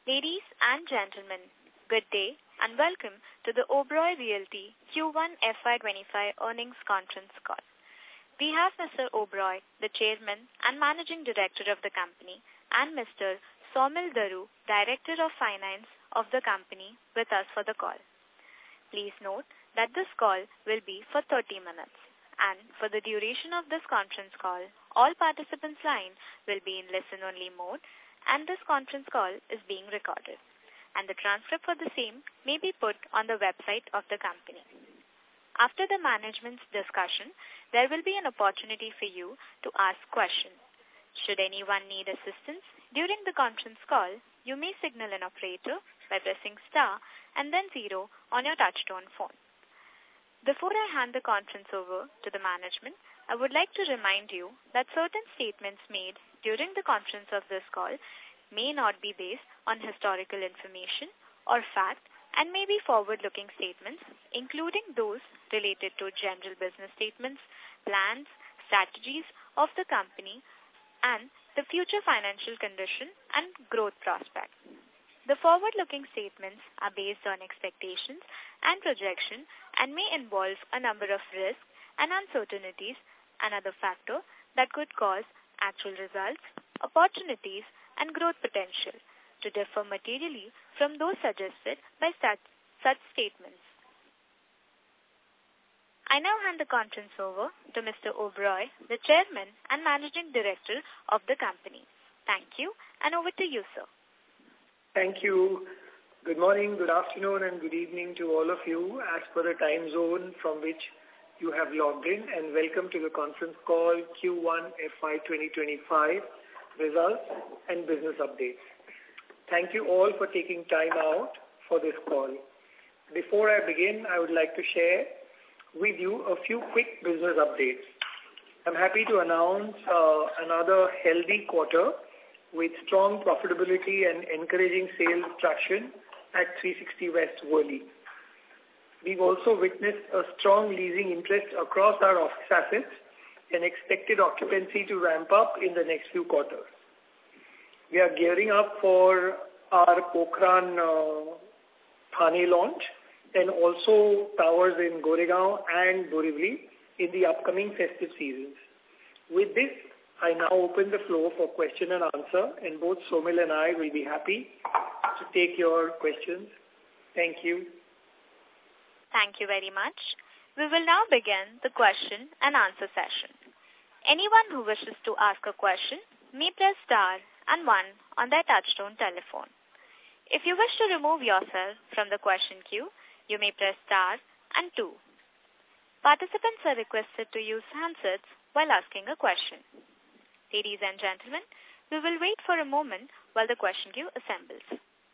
Ladies and gentlemen, good day and welcome to the Oberoi Realty Q1 FY25 earnings conference call. We have Mr. Oberoi, the Chairman and Managing Director of the company, and Mr. Saumil Daru, Director of Finance of the company, with us for the call. Please note that this call will be for 30 minutes, and for the duration of this conference call, all participants' line will be in listen-only mode, and this conference call is being recorded, and the transcript for the same may be put on the website of the company. After the management's discussion, there will be an opportunity for you to ask questions. Should anyone need assistance during the conference call, you may signal an operator by pressing star and then 0 on your touchtone phone. Before I hand the conference over to the management, I would like to remind you that certain statements made during the conference of this call may not be based on historical information or fact and may be forward-looking statements, including those related to general business statements, plans, strategies of the company, and the future financial condition and growth prospects. The forward-looking statements are based on expectations and projection and may involve a number of risks and uncertainties and other factors that could cause actual results, opportunities, and growth potential to differ materially from those suggested by such statements. I now hand the conference over to Mr. Oberoi, the Chairman and Managing Director of the company. Thank you, and over to you, sir. Thank you. Good morning, good afternoon, and good evening to all of you as per the time zone from which you have logged in, and welcome to the conference call Q1 FY 2025 results and business updates. Thank you all for taking time out for this call. Before I begin, I would like to share with you a few quick business updates. I'm happy to announce another healthy quarter with strong profitability and encouraging sales traction at 360 West Worli. We've also witnessed a strong leasing interest across our office assets and expected occupancy to ramp up in the next few quarters. We are gearing up for our Pokhran Thane launch and also towers in Goregaon and Borivali in the upcoming festive seasons. With this, I now open the floor for question and answer, and both Saumil and I will be happy to take your questions. Thank you. Thank you very much. We will now begin the question and answer session. Anyone who wishes to ask a question may press star and 1 on their touchtone telephone. If you wish to remove yourself from the question queue, you may press star and 2. Participants are requested to use handsets while asking a question. Ladies and gentlemen, we will wait for a moment while the question queue assembles.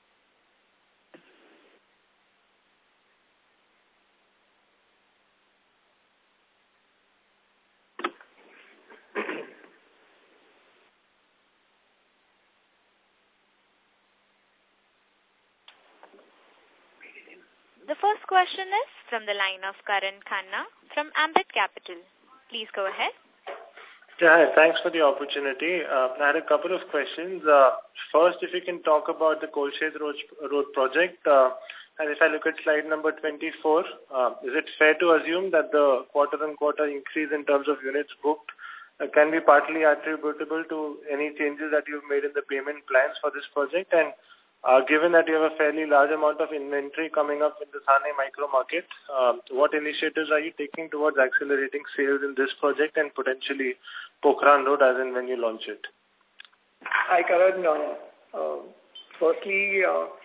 The first question is from the line of Karan Khanna from Ambit Capital. Please go ahead. Yeah, thanks for the opportunity. I had a couple of questions. First, if you can talk about the Kolshet Road project, and if I look at slide number 24, is it fair to assume that the quarter-on-quarter increase in terms of units booked can be partly attributable to any changes that you've made in the payment plans for this project? And given that you have a fairly large amount of inventory coming up in the Thane micro market, what initiatives are you taking towards accelerating sales in this project and potentially Pokhran Road as in when you launch it? Hi, Karan. Firstly,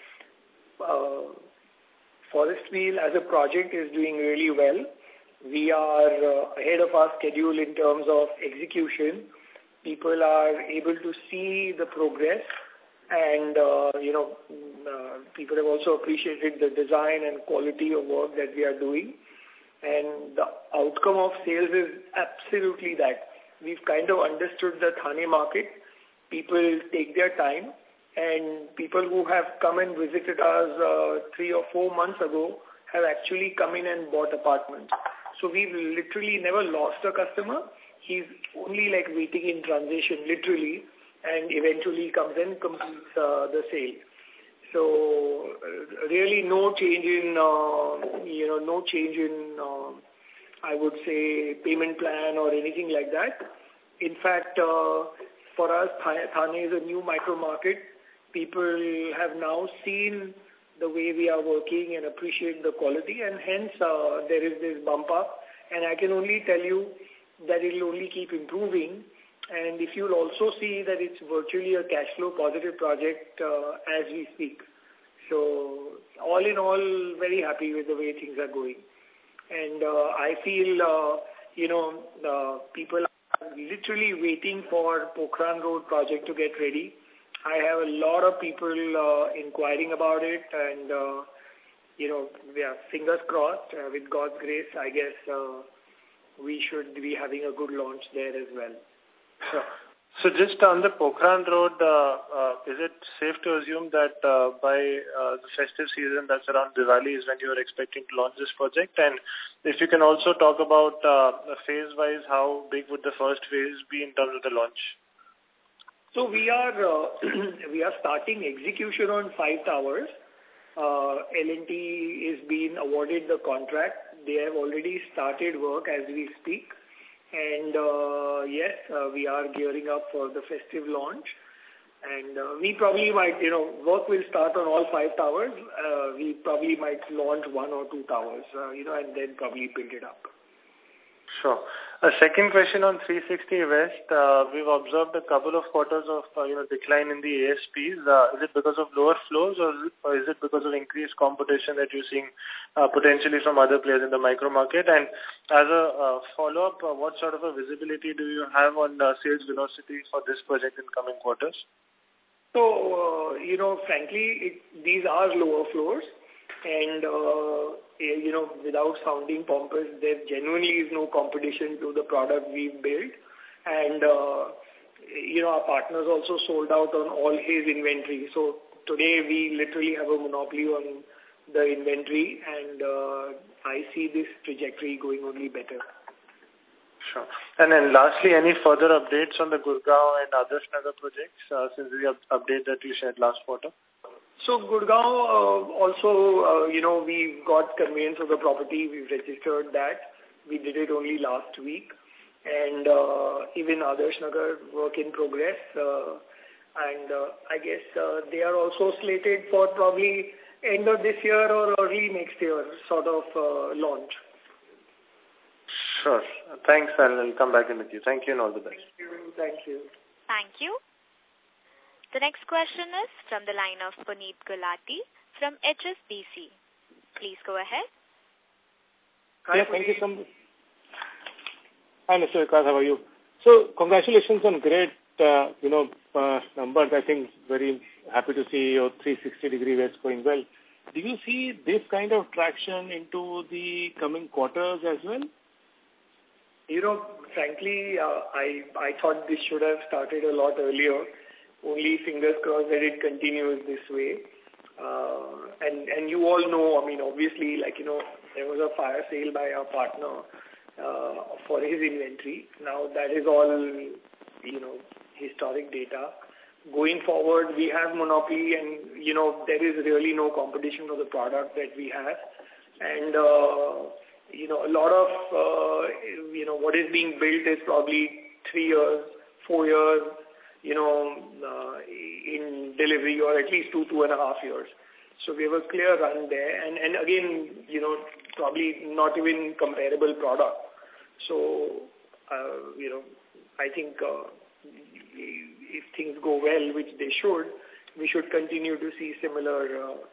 Forest Wheel as a project is doing really well. We are ahead of our schedule in terms of execution. People are able to see the progress, and people have also appreciated the design and quality of work that we are doing. And the outcome of sales is absolutely that. We've kind of understood the Thane market. People take their time, and people who have come and visited us 3 or 4 months ago have actually come in and bought apartments. So we've literally never lost a customer. He's only like waiting in transition, literally, and eventually comes and completes the sale. So really no change in, I would say, payment plan or anything like that. In fact, for us, Thane is a new micro market. People have now seen the way we are working and appreciate the quality, and hence there is this bump up. And I can only tell you that it will only keep improving. And if you'll also see that it's virtually a cash flow positive project as we speak. So all in all, very happy with the way things are going. And I feel, people are literally waiting for Pokhran Road project to get ready. I have a lot of people inquiring about it, and, we are fingers crossed. With God's grace, I guess we should be having a good launch there as well. Sure. So just on the Pokhran Road, is it safe to assume that by the festive season, that's around Diwali, is when you are expecting to launch this project? And if you can also talk about phase-wise, how big would the first phase be in terms of the launch? So we are starting execution on 5 towers. L&T is being awarded the contract. They have already started work as we speak. And yes, we are gearing up for the festive launch. And we probably might, work will start on all 5 towers. We probably might launch 1 or 2 towers, and then probably build it up. Sure. A second question on 360 West. We've observed a couple of quarters of decline in the ASPs. Is it because of lower flows, or is it because of increased competition that you're seeing potentially from other players in the micro market? And as a follow-up, what sort of a visibility do you have on sales velocity for this project in coming quarters? So, frankly, these are lower floors. And, without sounding pompous, there genuinely is no competition to the product we've built. And, our partners also sold out on all his inventory. So today we literally have a monopoly on the inventory, and I see this trajectory going only better. Sure. And then lastly, any further updates on the Gurgaon and Adarsh Nagar projects since the update that you shared last quarter? So Gurgaon also, we got conveyance of the property. We've registered that. We did it only last week. And even Adarsh Nagar, work in progress. I guess they are also slated for probably end of this year or early next year sort of launch. Sure. Thanks, I'll come back in with you. Thank you and all the best. Thank you. Thank you. The next question is from the line of Puneet Gulati from HSBC. Please go ahead. Hi, thank you so much. Hi, Mr. Vikas, how are you? So, congratulations on great, numbers. I think very happy to see your 360-degree West going well. Do you see this kind of traction into the coming quarters as well? Frankly, I thought this should have started a lot earlier. Only fingers crossed that it continues this way. And you all know, obviously, there was a fire sale by our partner for his inventory. Now that is all, historic data. Going forward, we have monopoly and, there is really no competition for the product that we have. And, a lot of, what is being built is probably 3 years, 4 years, in delivery, or at least 2.5 years. So we have a clear run there. And again, probably not even comparable product. So, I think if things go well, which they should, we should continue to see similar,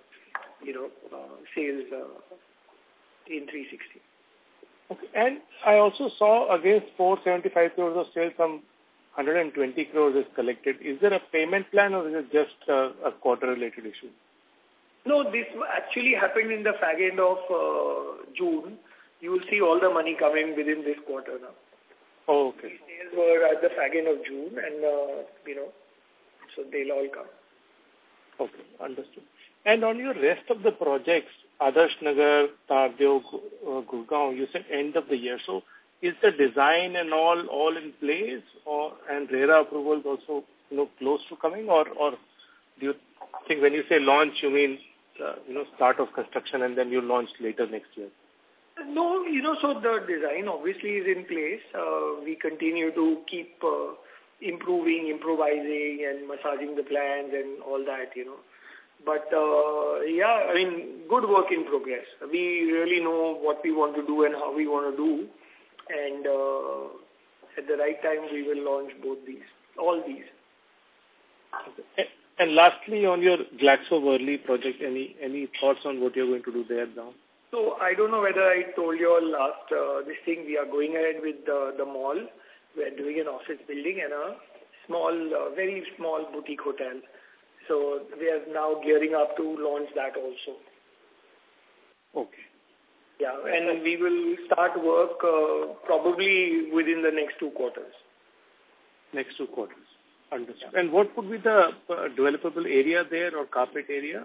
sales in 360. Okay. And I also saw against 475 crores of sales, some 120 crores is collected. Is there a payment plan or is it just a quarter-related issue? No, this actually happened in the fag end of June. You will see all the money coming within this quarter now. Oh, okay. The sales were at the fag end of June and, so they'll all come. Okay, understood. And on your rest of the projects, Adarsh Nagar, Tardeo, Gurgaon, you said end of the year. So is the design and all in place, and RERA approvals also, close to coming, or do you think when you say launch, you mean, start of construction and then you launch later next year? No, so the design obviously is in place. We continue to keep improving, improvising and massaging the plans and all that, But, good work in progress. We really know what we want to do and how we want to do. And at the right time, we will launch all these. Okay. And lastly, on your Glaxo Worli project, any thoughts on what you're going to do there now? So I don't know whether I told you all last this thing. We are going ahead with the mall. We are doing an office building and a very small boutique hotel. So we are now gearing up to launch that also. Okay. Yeah, and we will start work probably within the next 2 quarters. Next 2 quarters. Understood. And what would be the developable area there or carpet area?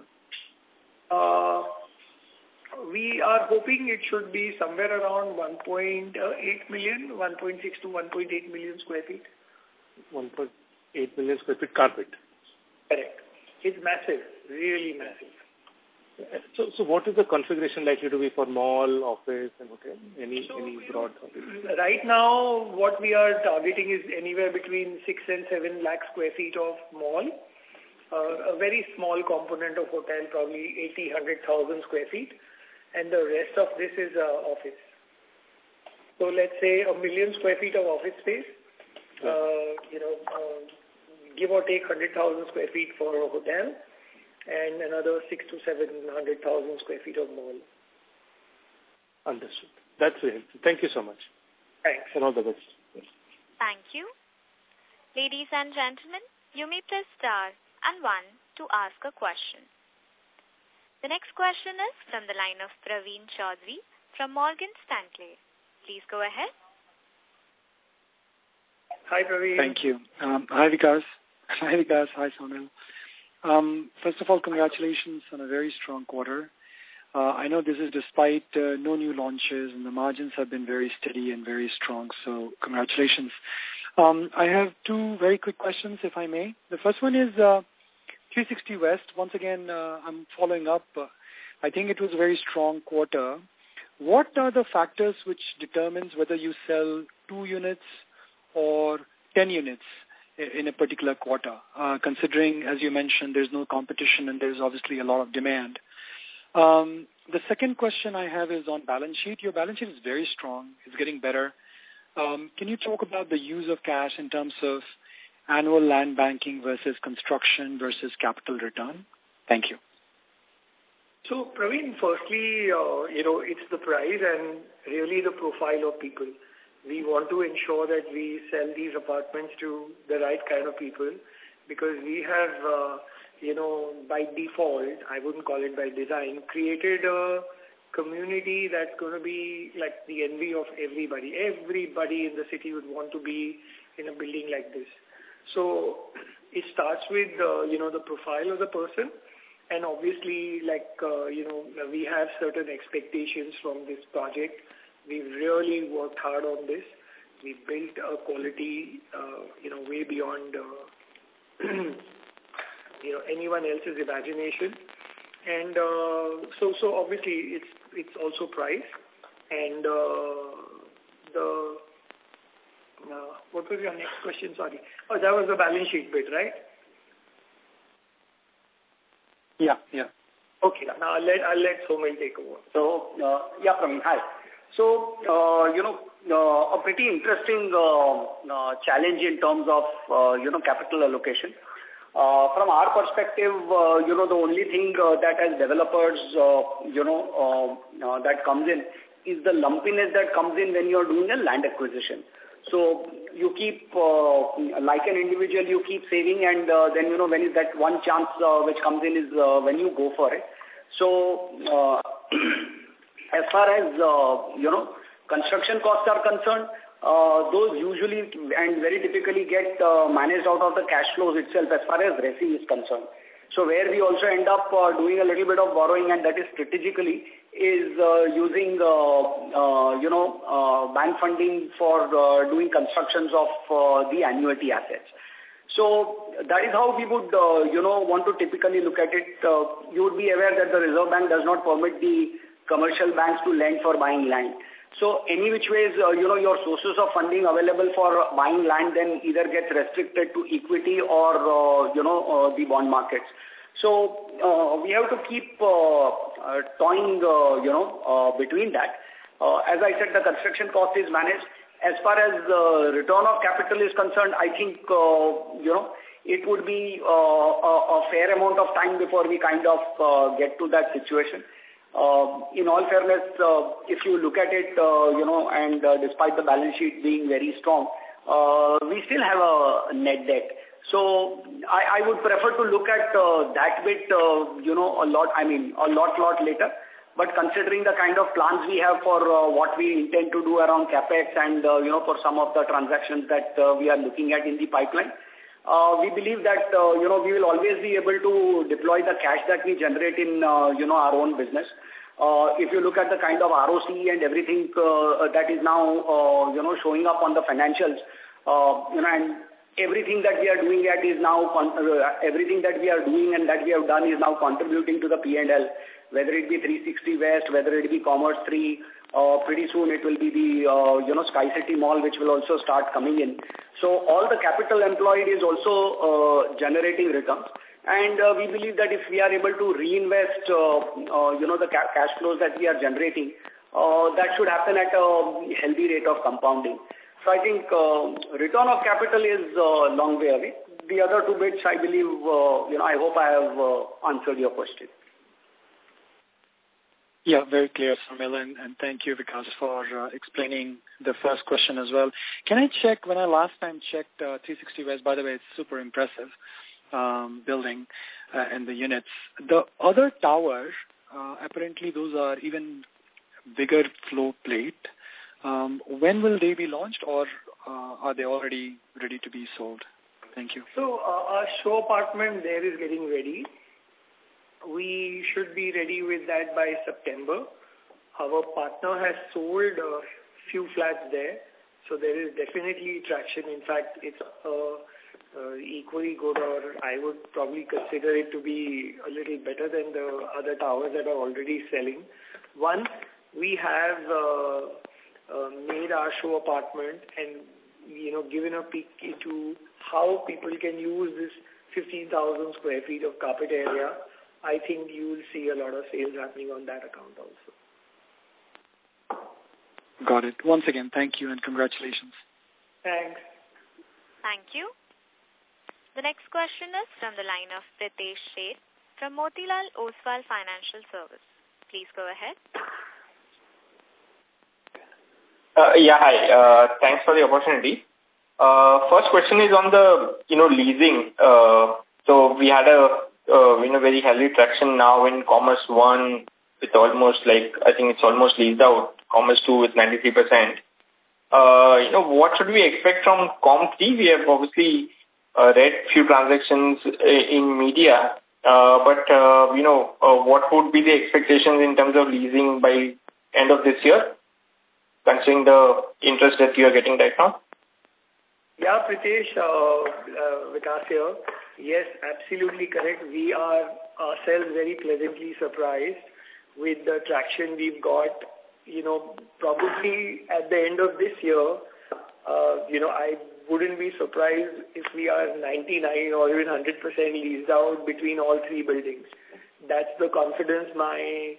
We are hoping it should be somewhere around 1.8 million, 1.6 to 1.8 million square feet. 1.8 million square feet carpet. Correct. It's massive, really massive. So what is the configuration likely to be for mall, office and hotel? Any broad? Right now, what we are targeting is anywhere between 6 and 7 lakh square feet of mall. A very small component of hotel, probably 80,000-100,000 square feet. And the rest of this is office. So let's say 1 million square feet of office space, give or take 100,000 square feet for a hotel, and another 600,000 to 700,000 square feet of mall. Understood. That's very helpful. Thank you so much. Thanks. And all the best. Thank you. Ladies and gentlemen, you may press star and 1 to ask a question. The next question is from the line of Praveen Chaudhary from Morgan Stanley. Please go ahead. Hi, Praveen. Thank you. Hi, Vikas. Hi, Sonal. First of all, congratulations on a very strong quarter. I know this is despite no new launches and the margins have been very steady and very strong, so congratulations. I have 2 very quick questions, if I may. The first one is 360 West. Once again, I'm following up. I think it was a very strong quarter. What are the factors which determines whether you sell 2 units or 10 units in a particular quarter, considering, as you mentioned, there's no competition and there's obviously a lot of demand? The second question I have is on balance sheet. Your balance sheet is very strong. It's getting better. Can you talk about the use of cash in terms of annual land banking versus construction versus capital return? Thank you. So, Praveen, firstly, it's the price and really the profile of people. We want to ensure that we sell these apartments to the right kind of people because we have, by default, I wouldn't call it by design, created a community that's going to be like the envy of everybody. Everybody in the city would want to be in a building like this. So it starts with, the profile of the person. And obviously, we have certain expectations from this project. We've really worked hard on this. We built a quality, way beyond, anyone else's imagination. And so obviously, it's also price. And what was your next question? Sorry. Oh, that was the balance sheet bit, right? Yeah. Okay. Now I'll let Somil take over. So, Praveen, hi. So, a pretty interesting challenge in terms of, capital allocation. From our perspective, the only thing that as developers, that comes in is the lumpiness that comes in when you're doing a land acquisition. So you keep, like an individual, you keep saving and then, when is that one chance which comes in is when you go for it. So, as far as, construction costs are concerned, those usually and very typically get managed out of the cash flows itself as far as resi is concerned. So where we also end up doing a little bit of borrowing, and that is strategically, is using, bank funding for doing constructions of the annuity assets. So that is how we would, want to typically look at it. You would be aware that the Reserve Bank does not permit the commercial banks to lend for buying land. So any which ways, your sources of funding available for buying land then either gets restricted to equity or, the bond markets. So we have to keep toying, between that. As I said, the construction cost is managed. As far as return of capital is concerned, I think, it would be a fair amount of time before we kind of get to that situation. In all fairness, if you look at it, and despite the balance sheet being very strong, we still have a net debt. So I would prefer to look at that bit, a lot later. But considering the kind of plans we have for what we intend to do around CapEx and, for some of the transactions that we are looking at in the pipeline, we believe that, we will always be able to deploy the cash that we generate in, our own business. If you look at the kind of ROC and everything that is now, showing up on the financials, and everything that we are doing is now, everything that we are doing and that we have done is now contributing to the P&L, whether it be 360 West, whether it be Commerce 3, pretty soon it will be the, Sky City Mall, which will also start coming in. So all the capital employed is also generating returns. And we believe that if we are able to reinvest, the cash flows that we are generating, that should happen at a healthy rate of compounding. So I think return of capital is a long way away. The other two bits, I believe, I hope I have answered your question. Yeah, very clear, Saumil, and thank you, Vikas, for explaining the first question as well. Can I check, when I last time checked 360 West, by the way, it's super impressive building and the units. The other towers, apparently those are even bigger floor plate. When will they be launched, or are they already ready to be sold? Thank you. So our show apartment there is getting ready. We should be ready with that by September. Our partner has sold a few flats there, so there is definitely traction. In fact, it's equally good, or I would probably consider it to be a little better than the other towers that are already selling. Once we have made our show apartment and, given a peek into how people can use this 15,000 square feet of carpet area, I think you will see a lot of sales happening on that account also. Got it. Once again, thank you and congratulations. Thanks. Thank you. The next question is from the line of Pritesh Sheth from Motilal Oswal Financial Service. Please go ahead. Hi. Thanks for the opportunity. First question is on the, leasing. So we had a very healthy traction now in Commerce 1 with almost I think it's almost leased out, Commerce 2 with 93%. What should we expect from Com 3? We have obviously read few transactions in media, but what would be the expectations in terms of leasing by end of this year, considering the interest that you are getting right now? Yeah, Pritesh, Vikas here. Yes, absolutely correct. We are ourselves very pleasantly surprised with the traction we've got. Probably at the end of this year, I wouldn't be surprised if we are 99 or even 100% leased out between all three buildings. That's the confidence my,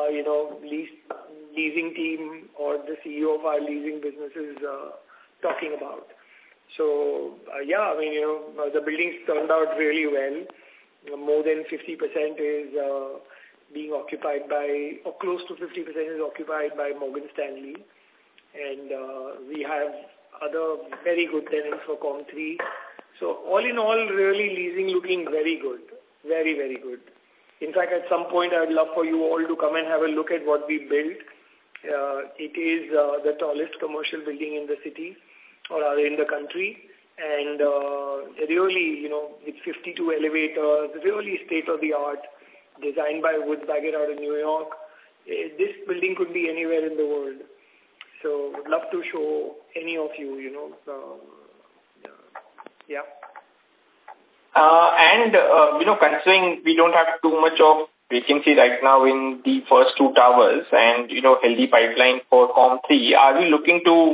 leasing team or the CEO of our leasing business is talking about. So, the buildings turned out really well. More than 50% is being occupied by, or close to 50% is occupied by Morgan Stanley. And we have other very good tenants for Com 3. So all in all, really leasing looking very good. Very, very good. In fact, at some point, I would love for you all to come and have a look at what we built. It is the tallest commercial building in the city, or in the country, and really, with 52 elevators, really state-of-the-art, designed by Woods Bagot out of New York. This building could be anywhere in the world. So, would love to show any of you, yeah. Considering we don't have too much of vacancy right now in the first two towers and, healthy pipeline for COM3, are we looking to,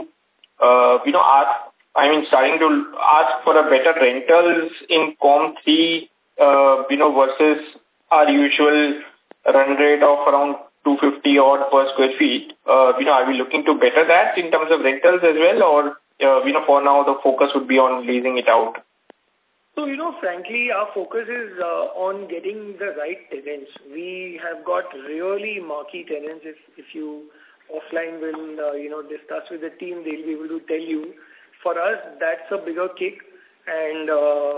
starting to ask for a better rentals in COM3, versus our usual run rate of around 250 odd per square feet? Are we looking to better that in terms of rentals as well, or, for now the focus would be on leasing it out? So, frankly, our focus is on getting the right tenants. We have got really marquee tenants. If you offline will, discuss with the team, they'll be able to tell you. For us, that's a bigger kick, and,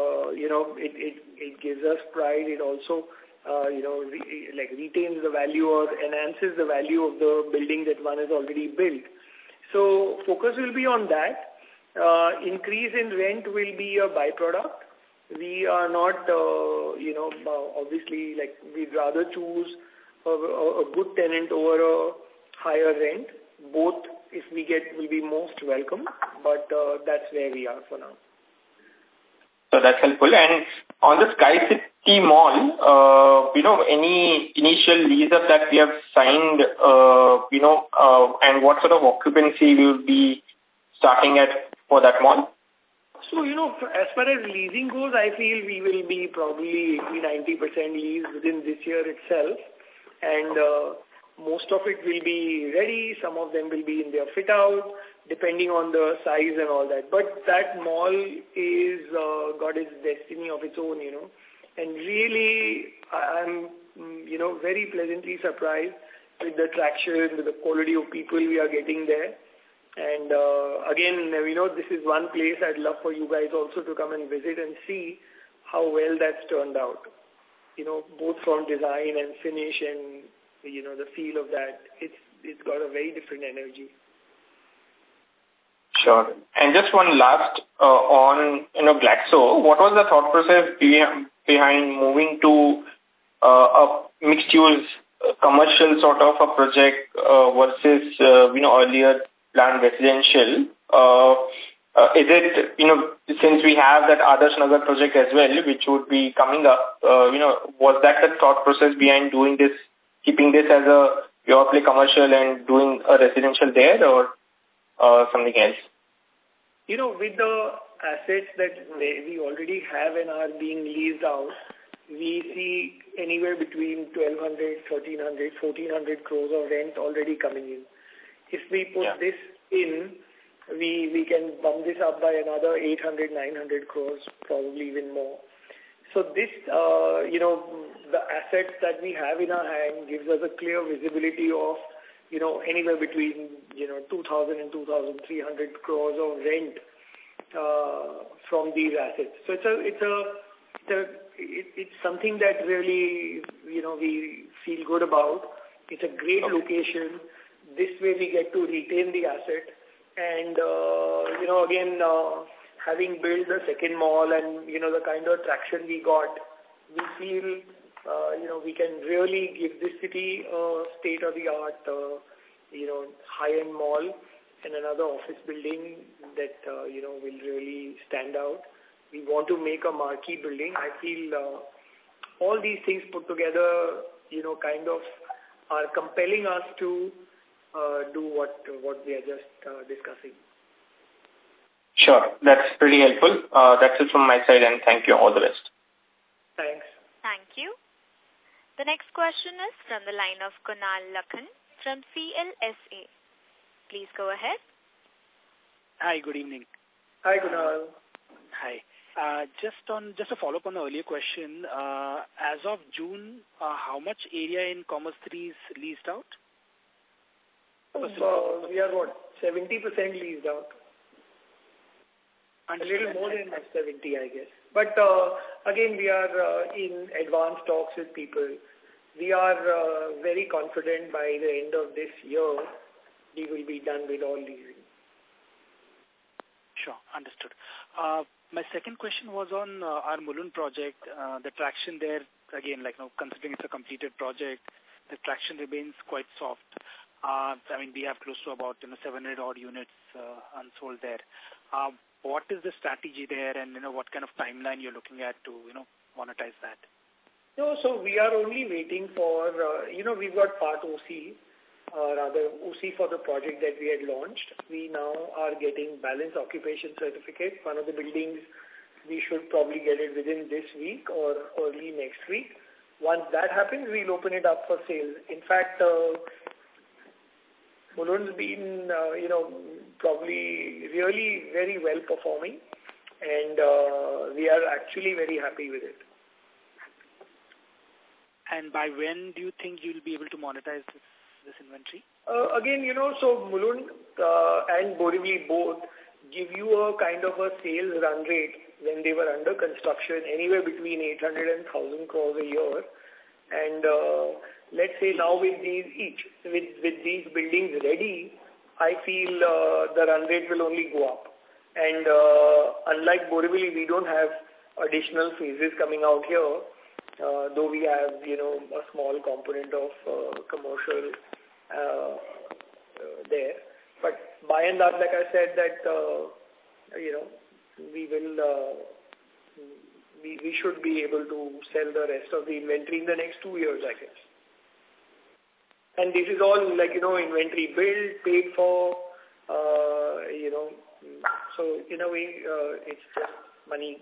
it gives us pride. It also, retains the value or enhances the value of the building that one has already built. So focus will be on that. Increase in rent will be a byproduct. We are not, obviously, we'd rather choose a good tenant over a higher rent. Both, if we get, will be most welcome, but that's where we are for now. So that's helpful. And on the Sky City Mall, any initial lease up that we have signed, and what sort of occupancy we will be starting at for that mall? So, as far as leasing goes, I feel we will be probably 90% leased within this year itself. And most of it will be ready. Some of them will be in their fit-out, depending on the size and all that. But that mall is got its destiny of its own, And really, I'm, very pleasantly surprised with the traction, with the quality of people we are getting there. And again, this is one place I'd love for you guys also to come and visit and see how well that's turned out. Both from design and finish and, the feel of that. It's got a very different energy. Sure. And just one last on, Glaxo. What was the thought process behind moving to a mixed-use commercial sort of a project versus, earlier planned residential? Is it, since we have that Adarsh Nagar project as well, which would be coming up, was that the thought process behind doing this, keeping this as a pure play commercial and doing a residential there, or something else? With the assets that we already have and are being leased out, we see anywhere between 1,200, 1,300, 1,400 crores of rent already coming in. If we put this in, we can bump this up by another 800, 900 crores, probably even more. So this, the assets that we have in our hand gives us a clear visibility of, anywhere between, 2,000 and 2,300 crores of rent from these assets. So it's something that really, we feel good about. It's a great location. This way we get to retain the asset. And, again, having built the second mall and, the kind of traction we got, we feel, we can really give this city a state-of-the-art, high-end mall and another office building that, will really stand out. We want to make a marquee building. I feel all these things put together, kind of are compelling us to do what we are just discussing. Sure. That's pretty helpful. That's it from my side, and thank you. All the best. Thanks. Thank you. The next question is from the line of Kunal Lakhan from CLSA. Please go ahead. Hi, good evening. Hi, Kunal. Hi. Just a follow-up on the earlier question. As of June, how much area in Commerce 3 is leased out? We are 70% leased out. A little more than 70, I guess. But again, we are in advanced talks with people. We are very confident by the end of this year, we will be done with all leasing. Sure, understood. My second question was on our Mulund project. The traction there, again, considering it's a completed project, the traction remains quite soft. We have close to about 700 odd units unsold there. what is the strategy there, and what kind of timeline you're looking at to monetize that? No, so we are only waiting for we've got part OC, OC for the project that we had launched. We now are getting balance occupation certificate. One of the buildings, we should probably get it within this week or early next week. Once that happens, we'll open it up for sale. In fact, Mulund's been, probably really very well performing, and we are actually very happy with it. And by when do you think you'll be able to monetize this inventory? Again, so Mulund and Borivali both give you a kind of a sales run rate when they were under construction, anywhere between 800 and 1,000 crores a year. And let's say now with these these buildings ready, I feel the run rate will only go up. And unlike Borivali, we don't have additional phases coming out here, though we have, a small component of commercial there. But by and large, like I said, that, we should be able to sell the rest of the inventory in the next 2 years, I guess. And this is all inventory built, paid for, so in a way, it's just money,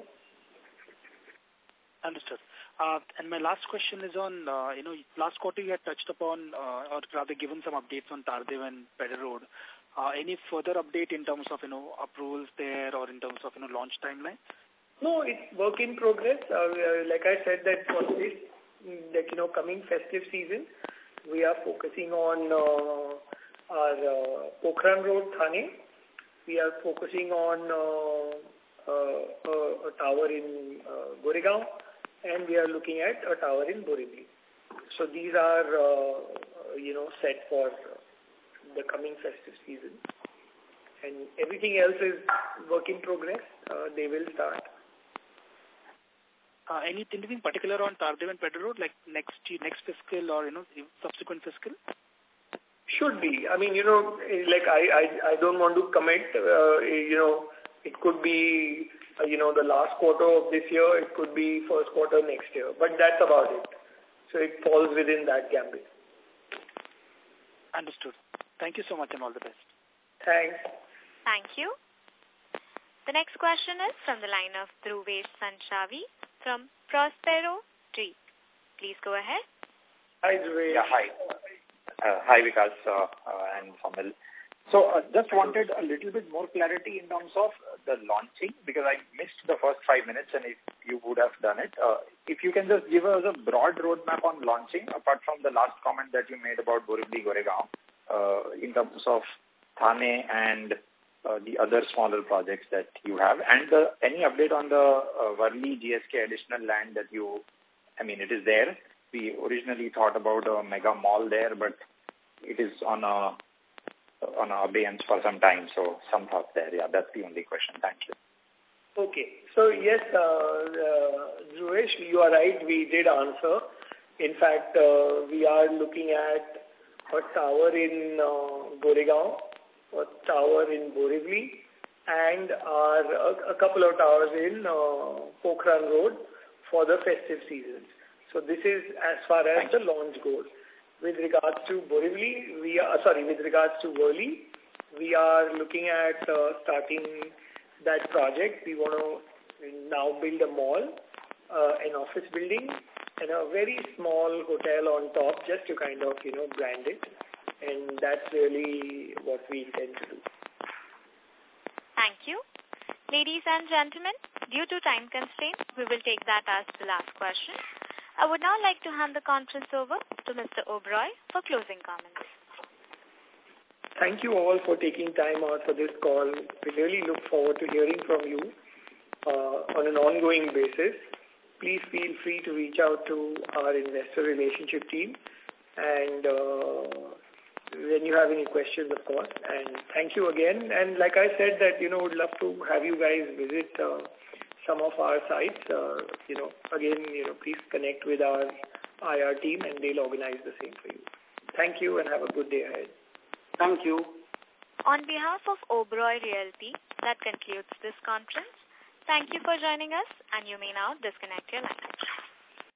Understood. And my last question is on, last quarter you had touched upon, or rather given some updates on Tardeo and Pedder Road. Any further update in terms of, approvals there or in terms of, launch timeline? No, it's work in progress. Like I said, that for this, coming festive season, we are focusing on our Pokhran Road, Thane. We are focusing on a tower in Goregaon, and we are looking at a tower in Borivali. So these are, set for the coming festive season. And everything else is work in progress. They will start. Anything in particular on Tardeo and Pedder Road, like next fiscal or, subsequent fiscal? Should be. I mean, I don't want to commit, it could be, the last quarter of this year, it could be first quarter next year, but that's about it. So it falls within that gambit. Understood. Thank you so much and all the best. Thanks. Thank you. The next question is from the line of Dhruvesh Sanchavi from Prospero Tree. Please go ahead. Hi, Dhruvesh. Yeah, hi. Hi, Vikas and Saumil. So just wanted a little bit more clarity in terms of the launching, because I missed the first 5 minutes, and if you would have done it, if you can just give us a broad roadmap on launching, apart from the last comment that you made about Borivali Goregaon, in terms of Thane and the other smaller projects that you have, and any update on the Worli GSK additional land that it is there. We originally thought about a mega mall there, but it is on abeyance for some time, so some thoughts there. Yeah, that's the only question. Thank you. Okay. So, yes, Dhruvesh, you are right. We did answer. In fact, we are looking at a tower in Goregaon, a tower in Borivali, and a couple of towers in Pokhran Road for the festive seasons. So this is as far as the launch goes. With regards to Borivali, with regards to Worli, we are looking at starting that project. We want to now build a mall, an office building, and a very small hotel on top, just to kind of, brand it. And that's really what we intend to do. Thank you. Ladies and gentlemen, due to time constraints, we will take that as the last question. I would now like to hand the conference over to Mr. Oberoi for closing comments. Thank you all for taking time out for this call. We really look forward to hearing from you on an ongoing basis. Please feel free to reach out to our investor relationship team, and when you have any questions, of course. And thank you again. And like I said, that, would love to have you guys visit some of our sites. Again, please connect with our IR team, and they'll organize the same for you. Thank you, and have a good day ahead. Thank you. On behalf of Oberoi Realty, that concludes this conference. Thank you for joining us, and you may now disconnect your line.